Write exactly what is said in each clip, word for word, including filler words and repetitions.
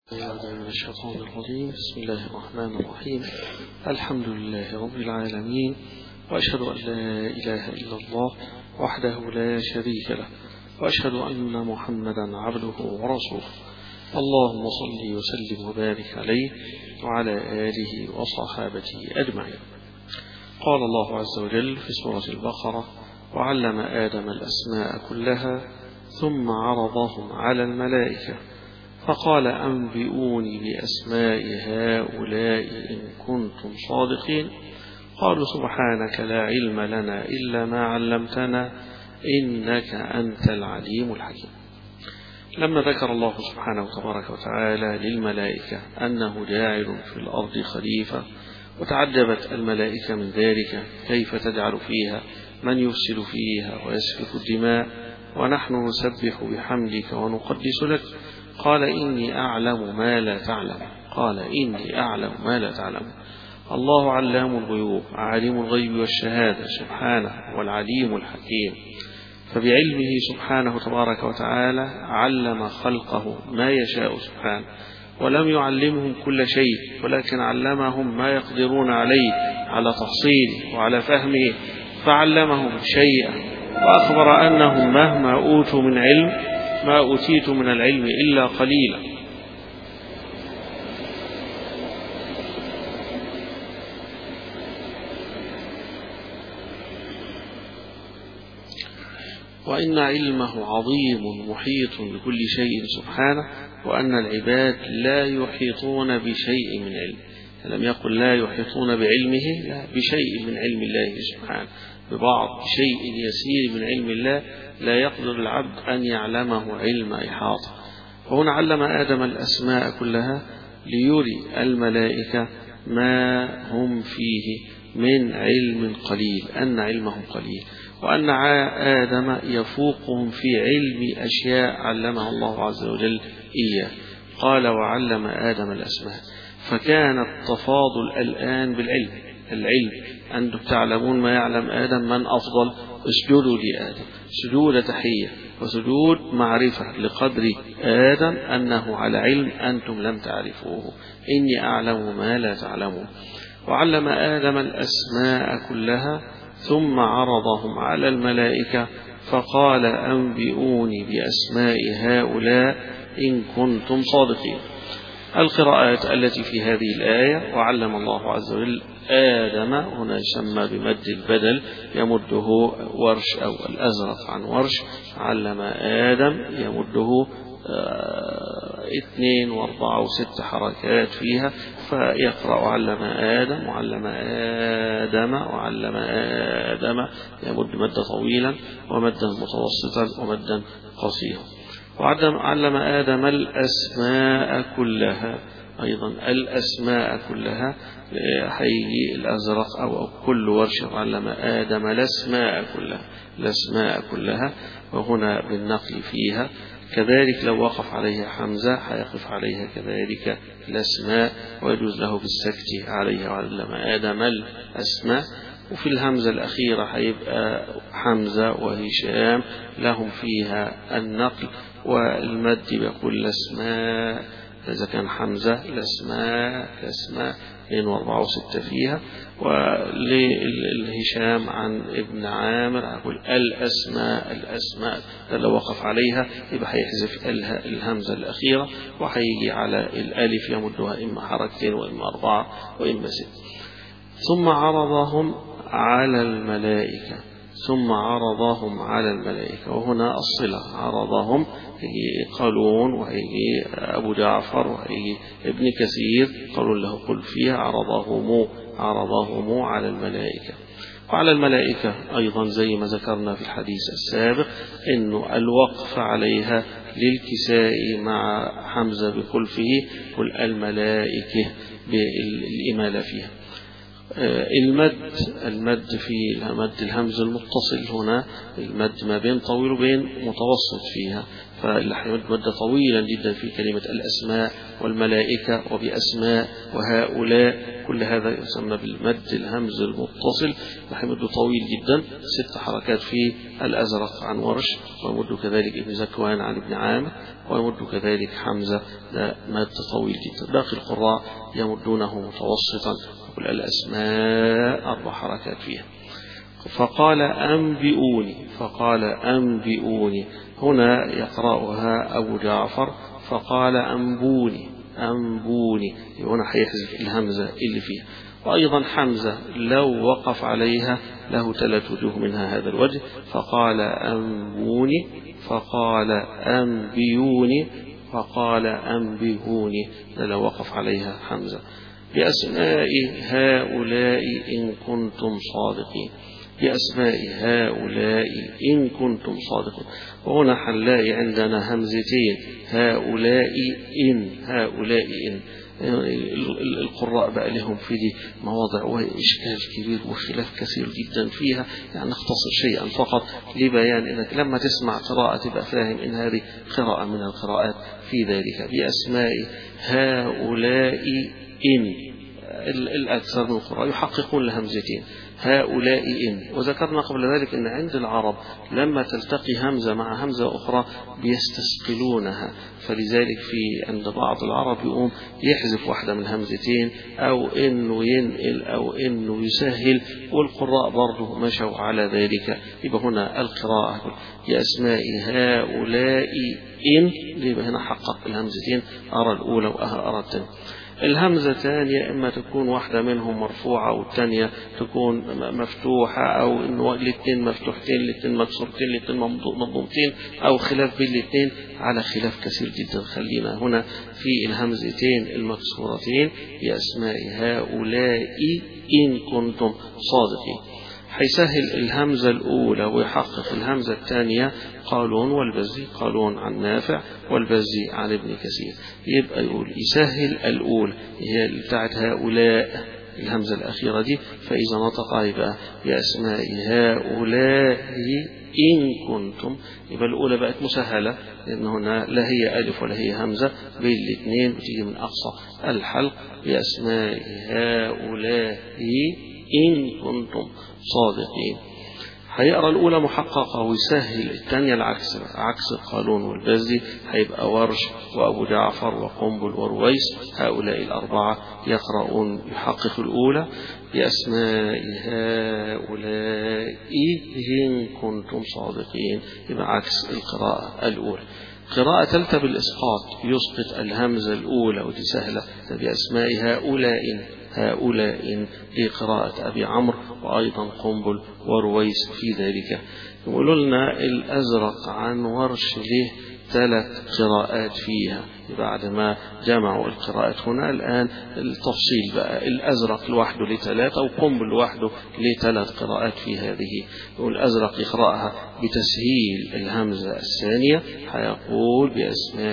من الشيطان الرجيم. بسم الله الرحمن الرحيم. الحمد لله رب العالمين، وأشهد أن لا إله إلا الله وحده لا شريك له، وأشهد أن محمدا عبده ورسوله. اللهم صل وسلم وبارك عليه وعلى آله وصحابته أجمعين. قال الله عز وجل في سورة البقرة: وعلم آدم الأسماء كلها ثم عرضهم على الملائكة فقال أنبئوني بأسماء هؤلاء إن كنتم صادقين. قالوا سبحانك لا علم لنا إلا ما علمتنا إنك أنت العليم الحكيم. لما ذكر الله سبحانه تبارك وتعالى للملائكة أنه جاعل في الأرض خليفة، وتعجبت الملائكة من ذلك، كيف تجعل فيها من يفسد فيها ويسفك الدماء ونحن نسبح بحمدك ونقدس لك؟ قال إني أعلم ما لا تعلم قال إني أعلم ما لا تعلم الله علام الغيوب عالم الغيب والشهادة سبحانه والعليم الحكيم. فبعلمه سبحانه تبارك وتعالى علم خلقه ما يشاء سبحانه، ولم يعلمهم كل شيء، ولكن علمهم ما يقدرون عليه على تحصيله وعلى فهمه، فعلمهم شيئا، وأخبر أنهم مهما أوتوا من علم ما أوتيت من العلم إلا قليلا. وإن علمه عظيم محيط بكل شيء سبحانه، وأن العباد لا يحيطون بشيء من علمه. لم يقل لا يحيطون بعلمه، لا، بشيء من علم الله سبحانه، ببعض شيء يسير من علم الله لا يقدر العبد أن يعلمه علم إحاطة. وهنا علم آدم الأسماء كلها ليري الملائكة ما هم فيه من علم قليل، أن علمهم قليل، وأن آدم يفوقهم في علم أشياء علمها الله عز وجل إياه. قال وعلم آدم الأسماء، فكان التفاضل الآن بالعلم. العلم أنتم تعلمون ما يعلم آدم، من أفضل؟ اسجدوا لآدم سجود تحية وسجود معرفة لقدر آدم أنه على علم أنتم لم تعرفوه. إني أعلم ما لا تعلمون. وعلم آدم الأسماء كلها ثم عرضهم على الملائكة فقال أنبئوني بأسماء هؤلاء إن كنتم صادقين. القراءات التي في هذه الآية: وعلم الله عز وجل آدم، هنا يسمى بمد البدل، يمده ورش أو الأزرق عن ورش. علم آدم يمده آه اثنين واربعة وست حركات فيها، فيقرأ علم آدم وعلم آدم وعلم آدم، يمد مدا طويلا ومدا متوسطا ومدا قصيرا. وعلم آدم الأسماء كلها، أيضا الأسماء كلها، حيجي الأزرق أو كل ورشة. علم آدم الأسماء كلها، الأسماء كلها، وهنا بالنقل فيها. كذلك لو وقف عليها حمزة حيقف عليها كذلك الأسماء، ويجوز له بالسكت عليها. وعلم آدم الأسماء، وفي الهمزة الأخيرة حيبقى حمزة وهشام لهم فيها النقل والمد، يقول الأسماء إذا كان حمزة، الأسماء الأسماء اثنين واربعة وستة فيها. وللهشام عن ابن عامر يقول الأسماء الأسماء، لو وقف عليها يبقى هيحذف الهمزة الأخيرة وهيجي على الألف يمدها إما حركتين وإما أربعة وإما ست. ثم عرضهم على الملائكة ثم عرضهم على الملائكة، وهنا الصلة. عرضهم هيجي قالون، وهيجي أبو جعفر، وهيجي ابن كثير قالوا له قل فيها عرضهم عرضهم على الملائكة. وعلى الملائكة أيضا زي ما ذكرنا في الحديث السابق إنه الوقف عليها للكساء مع حمزة بخلفه، قل الملائكة بالإمالة فيها. المد المد في مد الهمز المتصل، هنا المد ما بين طويل وبين متوسط فيها، فاللي هيمد مدة طويلا جدا في كلمة الأسماء والملائكة وبأسماء وهؤلاء، كل هذا يسمى بالمد الهمز المتصل، هيمد طويل جدا، ست حركات في الأزرق عن ورش، ويمد كذلك ابن زكوان عن ابن عامر، ويمد كذلك حمزة، ده مد طويل جدا. باقي القراء يمدونه متوسطا، يقول الأسماء أربع حركات فيها. فقال أنبئوني، فقال أنبئوني، هنا يقرأها أبو جعفر فقال أنبوني، أنبوني، هنا هيحذف الهمزة اللي فيها. وأيضا حمزة لو وقف عليها له ثلاث وجوه، منها هذا الوجه، فقال أنبوني، فقال أنبيوني، فقال أنبئوني، لو وقف عليها حمزة. بأسماء هؤلاء إن كنتم صادقين، بأسماء هؤلاء إن كنتم صادقين. وهنا حنلاقي عندنا همزتين، هؤلاء إن، هؤلاء إن. القراء بقى لهم في دي مواضع وإشكال كبير وخلاف كثير جدا فيها، يعني نختصر شيئا فقط لبيان أنك لما تسمع قراءة تبقى فاهم إن هذه قراءة من القراءات في ذلك. بأسماء هؤلاء إن، الأكثر من القراء يحققون لهمزتين، هؤلاء إن. وذكرنا قبل ذلك أن عند العرب لما تلتقي همزة مع همزة أخرى بيستثقلونها، فلذلك في عند بعض العرب يقوم يحذف واحدة من همزتين، أو إنه ينقل أو إنه يسهل، والقراء برضه مشوا على ذلك. يبقى هنا القراءة بأسماء هؤلاء إن، يبقى هنا حقق الهمزتين، أرى الأولى وأرى الثانية. الهمزتان يا إما تكون واحدة منهم مرفوعة والثانية تكون مفتوحة، أو إنه الاثنين مفتوحتين الاثنين مكسورتين الاثنين مضمومتين، أو خلاف بين الاثنين، على خلاف كثير جدا. خلينا هنا في الهمزتين المكسورتين بأسماء هؤلاء إن كنتم صادقين. حيسهل الهمزة الأولى ويحقق الهمزة الثانية قالون والبزي، قالون عن نافع والبزي عن ابن كثير. يبقى يقول يسهل الأولى هي بتاعت هؤلاء، الهمزة الأخيرة دي، فإذا نطق يبقى بأسماء هؤلاء إن كنتم، يبقى الأولى بقت مسهلة، لأن هنا لا هي ألف ولا هي همزة، بين الاثنين بتيجي من أقصى الحلق. بأسماء هؤلاء إن كنتم صادقين. هيقرأ الأولى محققة ويسهل الثانية العكس، عكس قالون والبزي، هيبقى ورش وأبو جعفر وقنبل ورويس، هؤلاء الأربعة يقرؤون يحقق الأولى بأسماء هؤلاء إن كنتم صادقين، يبقى عكس القراءة الأولى. قراءة ثالثة بالإسقاط، يسقط الهمزة الأولى ودي سهلة، بأسماء هؤلاء، هؤلاء في قراءة أبي عمرو وأيضا قنبل ورويس في ذلك. يقولوا لنا الأزرق عن ورش له ثلاث قراءات فيها، بعد ما جمعوا القراءات هنا الآن التفصيل بقى، الأزرق لوحده لثلاثة وقنبل لوحده لثلاث قراءات في هذه. والأزرق يقرأها بتسهيل الهمزة الثانية، هيقول بأسماء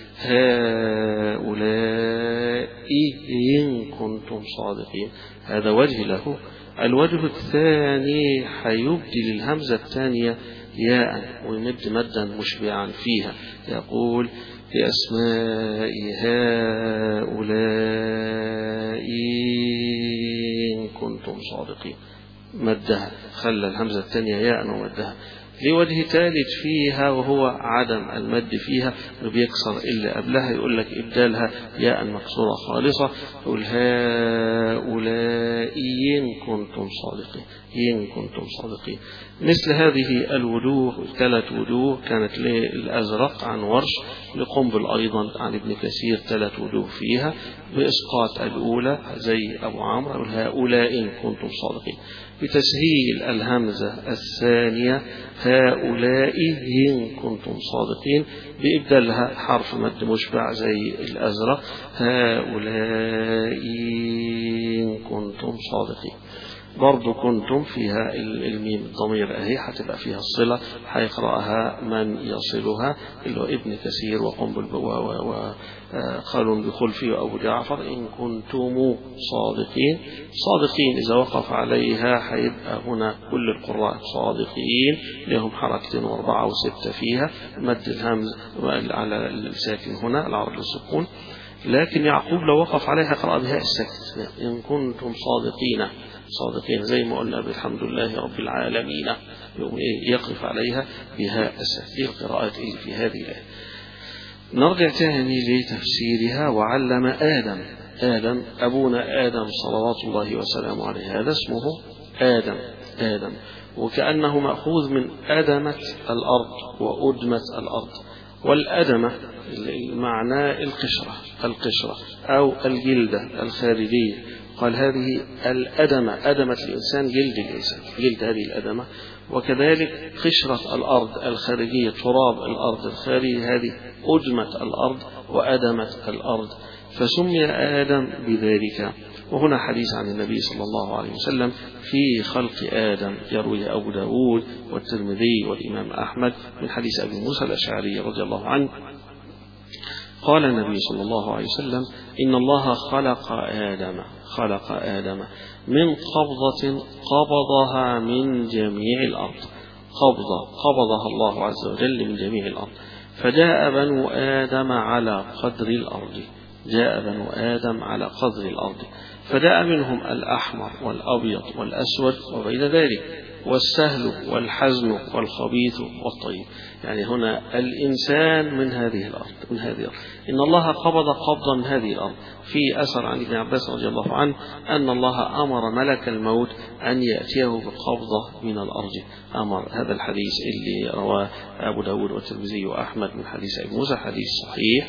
هؤلاء إن كنتم صادقين، هذا وجه له. الوجه الثاني حيبدل الهمزة الثانية ياء ويمد مدا مشبعا فيها، يقول بأسماء هؤلاء إن كنتم صادقين، مدها، خلى الهمزة الثانية ياء ومدها. لوجه ثالث فيها وهو عدم المد فيها، بيكسر اللي قبلها، يقول لك إبدالها ياء مكسورة خالصة، يقول هؤلاء إن كنتم صادقين، إن كنتم صادقين. مثل هذه الوجوه، ثلاث وجوه كانت للأزرق عن ورش، لقنبل أيضا عن ابن كثير ثلاث وجوه فيها بإسقاط الأولى زي أبو عمرو، يقول هؤلاء إن كنتم صادقين، بتسهيل الهمزة الثانية هؤلاء إن كنتم صادقين، بإبدالها حرف مد مشبع زي الأزرق، هؤلاء إن كنتم صادقين. برضو كنتم فيها الميم الضمير أهي هتبقى فيها الصلة، هيقرأها من يصلها اللي هو ابن كثير وقنبل وقالوا بخلفي وأبو جعفر إن كنتم صادقين. صادقين إذا وقف عليها هيبقى هنا كل القراء صادقين لهم حركتين واربعة وستة فيها، مد الهمز على الساكن هنا العرض للسكون، لكن يعقوب لو وقف عليها قرأ بها السكت إن كنتم صادقين صادقين زي ما قلنا بالحمد لله رب العالمين، يقف عليها بها السكت. دي القراءات اللي في هذه الآية. نرجع تاني لتفسيرها. وعلم آدم، آدم أبونا آدم صلوات الله وسلامه عليه، هذا اسمه آدم آدم وكأنه مأخوذ من أدمة الأرض وأدمة الأرض. والأدمة معناه القشرة القشرة أو الجلدة الخارجية. قال هذه الأدمة، أدمة الإنسان جلد الإنسان، جلد هذه الأدمة. وكذلك قشرة الأرض الخارجية، تراب الأرض الخارجي، هذه أدمة الأرض وأدمة الأرض، فسمي آدم بذلك. وهنا حديث عن النبي صلى الله عليه وسلم في خلق آدم يروي أبو داود والترمذي والإمام أحمد من حديث أبي موسى الأشعري رضي الله عنه قال النبي صلى الله عليه وسلم إن الله خلق آدم خلق آدم من قبضة قبضها من جميع الأرض، قبضة قبضها الله عز وجل من جميع الأرض، فجاء بنو آدم على قدر الأرض جاء بنو آدم على قدر الأرض فجاء منهم الأحمر والأبيض والأسود وبين ذلك والسهل والحزن والخبيث والطيب. يعني هنا الإنسان من هذه الأرض من هذه الأرض. إن الله قبض قبضا من هذه الأرض. في أثر عن ابن عباس رضي الله عنه أن الله أمر ملك الموت أن يأتيه بقبضة من الأرض. أمر. هذا الحديث اللي رواه أبو داود والترمذي وأحمد من حديث أبي موسى حديث صحيح،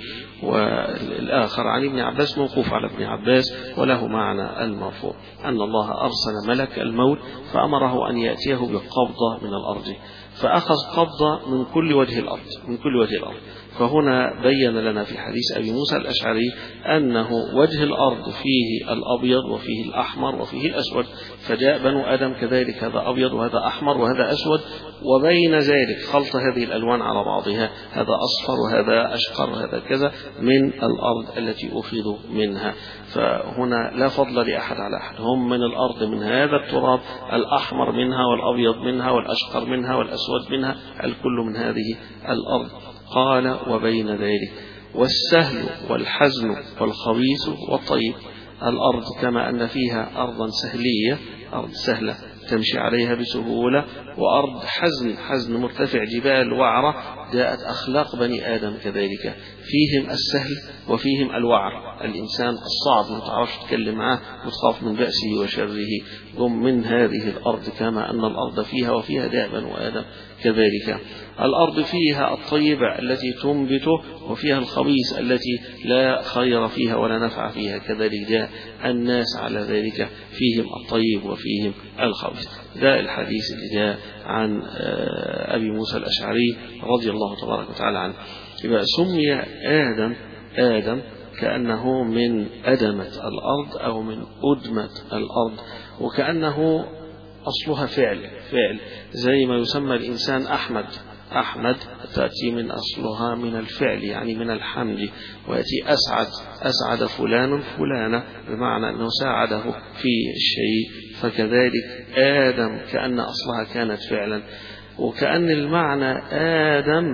والآخر عن ابن عباس موقوف على ابن عباس وله معنى المرفوع أن الله أرسل ملك الموت فأمره أن يأتيه بقبضة من الأرض، فأخذ قبضة من كل وجه الأرض من كل وجه الأرض. فهنا بين لنا في حديث أبي موسى الأشعري أنه وجه الأرض فيه الأبيض وفيه الأحمر وفيه الأسود، فجاء بنو آدم كذلك هذا أبيض وهذا أحمر وهذا أسود، وبين ذلك خلط هذه الألوان على بعضها، هذا أصفر وهذا أشقر وهذا كذا من الأرض التي أخذوا منها. فهنا لا فضل لأحد على أحد، هم من الأرض من هذا التراب، الأحمر منها والأبيض منها والأشقر منها والأسود منها، الكل من هذه الأرض. قال وبين ذلك والسهل والحزن والخبيث والطيب. الأرض كما أن فيها أرضا سهلية، أرض سهلة تمشي عليها بسهولة، وأرض حزن حزن مرتفع جبال وعرة، جاءت أخلاق بني آدم كذلك، فيهم السهل وفيهم الوعر، الإنسان الصعب ما تعرفش تتكلم معه وتخاف من بأسه وشره، هم من هذه الأرض كما أن الأرض فيها وفيها جاء بنو آدم كذلك. الأرض فيها الطيبة التي تنبته وفيها الخبيث التي لا خير فيها ولا نفع فيها، كذلك جاء الناس على ذلك، فيهم الطيب وفيهم الخبيث. ده الحديث اللي جاء عن أبي موسى الأشعري رضي الله تبارك وتعالى عنه. يبقى سمي آدم آدم كأنه من أدمة الأرض أو من أدمة الأرض، وكأنه أصلها فعل فعل زي ما يسمى الإنسان أحمد أحمد تأتي من أصلها من الفعل يعني من الحمد، ويأتي أسعد أسعد فلان فلانة بمعنى أنه ساعده في الشيء. فكذلك آدم كأن أصلها كانت فعلا، وكأن المعنى آدم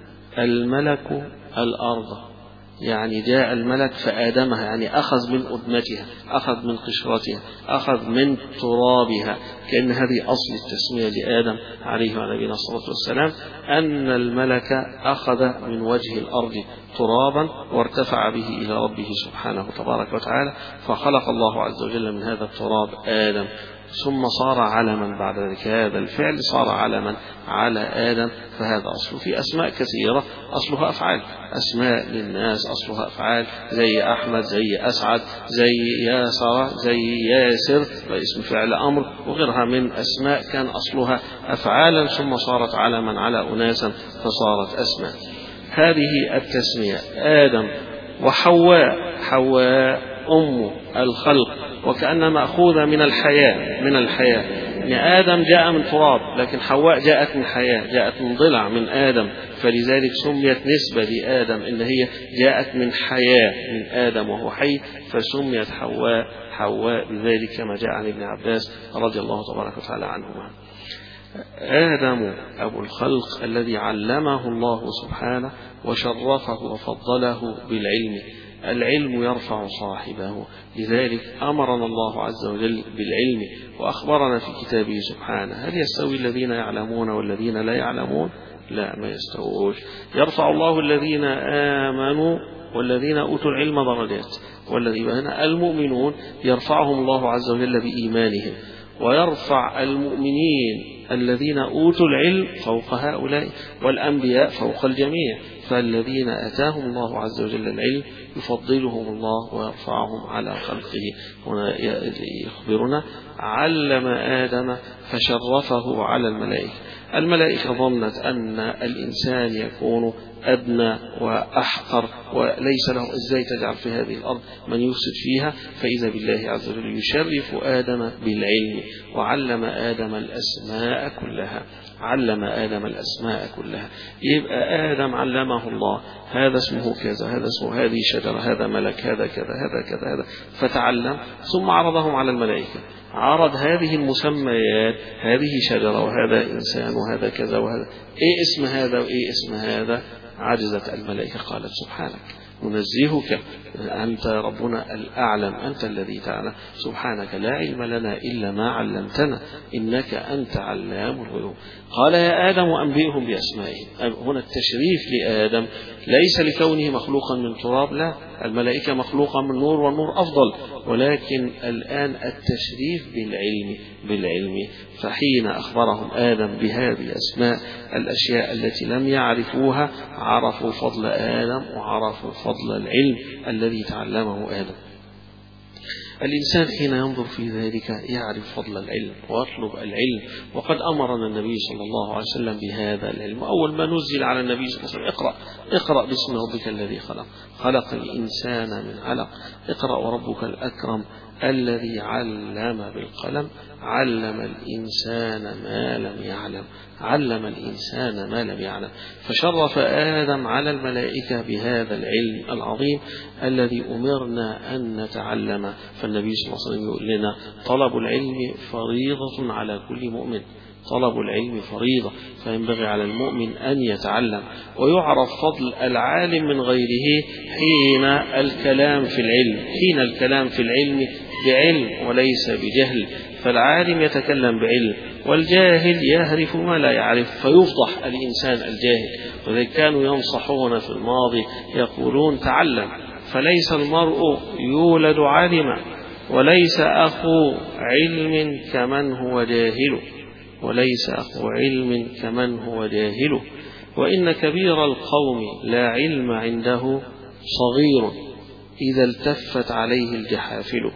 الملك الأرض، يعني جاء الملك فآدمها، يعني أخذ من أدمتها، أخذ من قشرتها، أخذ من ترابها، كأن هذه أصل التسمية لآدم عليه وعلى نبينا الصلاة والسلام، أن الملك أخذ من وجه الأرض ترابا وارتفع به إلى ربه سبحانه تبارك وتعالى، فخلق الله عز وجل من هذا التراب آدم، ثم صار علما بعد ذلك، هذا الفعل صار علما على آدم. فهذا أصله. في أسماء كثيرة أصلها أفعال، أسماء للناس أصلها أفعال، زي أحمد زي أسعد زي ياسر زي ياسر اسم فعل أمر، وغيرها من أسماء كان أصلها أفعالا ثم صارت علما على أناسا فصارت أسماء. هذه التسمية آدم. وحواء حواء أم الخلق، وكأنها مأخوذة من الحياة من الحياة يعني آدم جاء من تراب، لكن حواء جاءت من حياة، جاءت من ضلع من آدم، فلذلك سميت نسبة لآدم إن هي جاءت من حياة من آدم وهو حي، فسميت حواء حواء بذلك كما جاء عن ابن عباس رضي الله تبارك وتعالى عنهما. آدم أبو الخلق الذي علمه الله سبحانه وشرفه وفضله بالعلم. العلم يرفع صاحبه، لذلك أمرنا الله عز وجل بالعلم وأخبرنا في كتابه سبحانه. هل يستوي الذين يعلمون والذين لا يعلمون؟ لا، ما يستووش. يرفع الله الذين آمنوا والذين أوتوا العلم درجات، والذين المؤمنون يرفعهم الله عز وجل بإيمانهم، ويرفع المؤمنين الذين أوتوا العلم فوق هؤلاء، والأنبياء فوق الجميع. فالذين أتاهم الله عز وجل العلم يفضلهم الله ويرفعهم على خلقه. هنا يخبرنا علم آدم فشرفه على الملائكة. الملائكة ظنت أن الإنسان يكون أدنى وأحقر وليس له، إزاي تجعل في هذه الأرض من يفسد فيها؟ فإذا بالله عز وجل يشرف آدم بالعلم، وعلم آدم الأسماء كلها علم آدم الأسماء كلها. يبقى آدم علمه الله هذا اسمه كذا، هذا اسمه هذه شجرة، هذا ملك، هذا كذا، هذا كذا، هذا، فتعلم. ثم عرضهم على الملائكة، عرض هذه المسميات، هذه شجرة وهذا إنسان وهذا كذا وهذا، إيه اسم هذا وإيه اسم هذا؟ عجزت الملائكة، قالت سبحانك ننزهك أنت ربنا الأعلم، أنت الذي تعلم، سبحانك لا علم لنا إلا ما علمتنا إنك أنت علام الغيوب. قال يا آدم أنبئهم بأسمائهم. هنا التشريف لآدم ليس لكونه مخلوقا من تراب، لا، الملائكة مخلوقا من نور والنور أفضل، ولكن الآن التشريف بالعلم بالعلم فحين أخبرهم آدم بهذه الأسماء الأشياء التي لم يعرفوها، عرفوا فضل آدم وعرفوا فضل العلم الذي تعلمه آدم. الإنسان حين ينظر في ذلك يعرف فضل العلم ويطلب العلم، وقد أمرنا النبي صلى الله عليه وسلم بهذا العلم. أول ما نزل على النبي صلى الله عليه وسلم اقرأ اقرأ باسم ربك الذي خلق خلق الإنسان من علق اقرأ وربك الأكرم الذي علم بالقلم علم الإنسان ما لم يعلم علم الإنسان ما لم يعلم. فشرف آدم على الملائكة بهذا العلم العظيم الذي أمرنا أن نتعلم. فالنبي صلى الله عليه وسلم يقول لنا طلب العلم فريضة على كل مؤمن، طلب العلم فريضة، فينبغي على المؤمن أن يتعلم. ويعرف فضل العالم من غيره حين الكلام في العلم حين الكلام في العلم بعلم وليس بجهل. فالعالم يتكلم بعلم والجاهل يهرف ما لا يعرف، فيفضح الإنسان الجاهل. وذلك كانوا ينصحون في الماضي يقولون تعلم، فليس المرء يولد عالما، وليس أخو علم كمن هو جاهل وليس أخو علم كمن هو جاهل. وإن كبير القوم لا علم عنده صغير إذا التفت عليه الجحافل.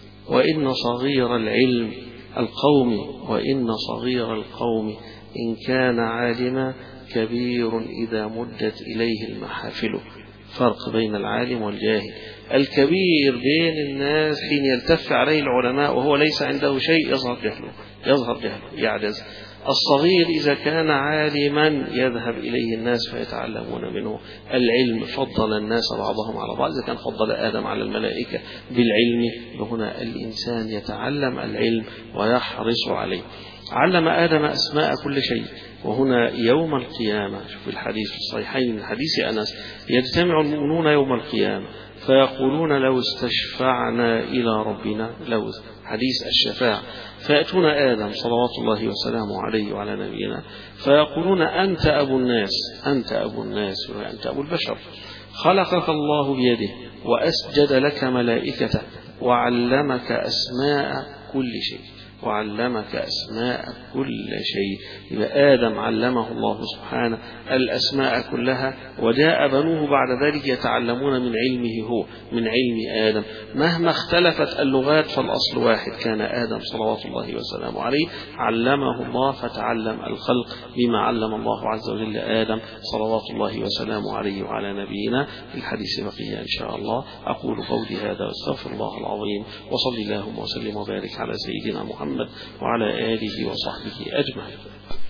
وإن صغير العلم القوم وإن صغير القوم إن كان عالما كبير إذا مدت إليه المحافل. فرق بين العالم والجاهل. الكبير بين الناس حين يلتف عليه العلماء وهو ليس عنده شيء يظهر جهله يظهر جهله يعجز. الصغير إذا كان عالما يذهب إليه الناس فيتعلمون منه العلم. فضل الناس بعضهم على بعض، إذا كان فضل آدم على الملائكة بالعلم، فهنا الإنسان يتعلم العلم ويحرص عليه. علم آدم أسماء كل شيء. وهنا يوم القيامة، في الحديث الصحيحين من حديث أنس، يجتمع المؤمنون يوم القيامة فيقولون لو استشفعنا إلى ربنا، لو حديث الشفاعة، فيأتون آدم صلوات الله وسلامه عليه وعلى نبينا فيقولون أنت أبو الناس أنت أبو الناس وأنت أبو البشر، خلقك الله بيده وأسجد لك ملائكته وعلمك أسماء كل شيء. وعلمك أسماء كل شيء. يبقى آدم علمه الله سبحانه الأسماء كلها، وجاء بنوه بعد ذلك يتعلمون من علمه هو، من علم آدم. مهما اختلفت اللغات فالأصل واحد، كان آدم صلوات الله وسلامه عليه علمه الله فتعلم الخلق بما علم الله عز وجل آدم صلوات الله وسلامه عليه وعلى نبينا. في الحديث بقية إن شاء الله. أقول قولي هذا واستغفر الله العظيم، وصلي اللهم وسلم وبارك على سيدنا محمد وعلى آله وصحبه أجمعين.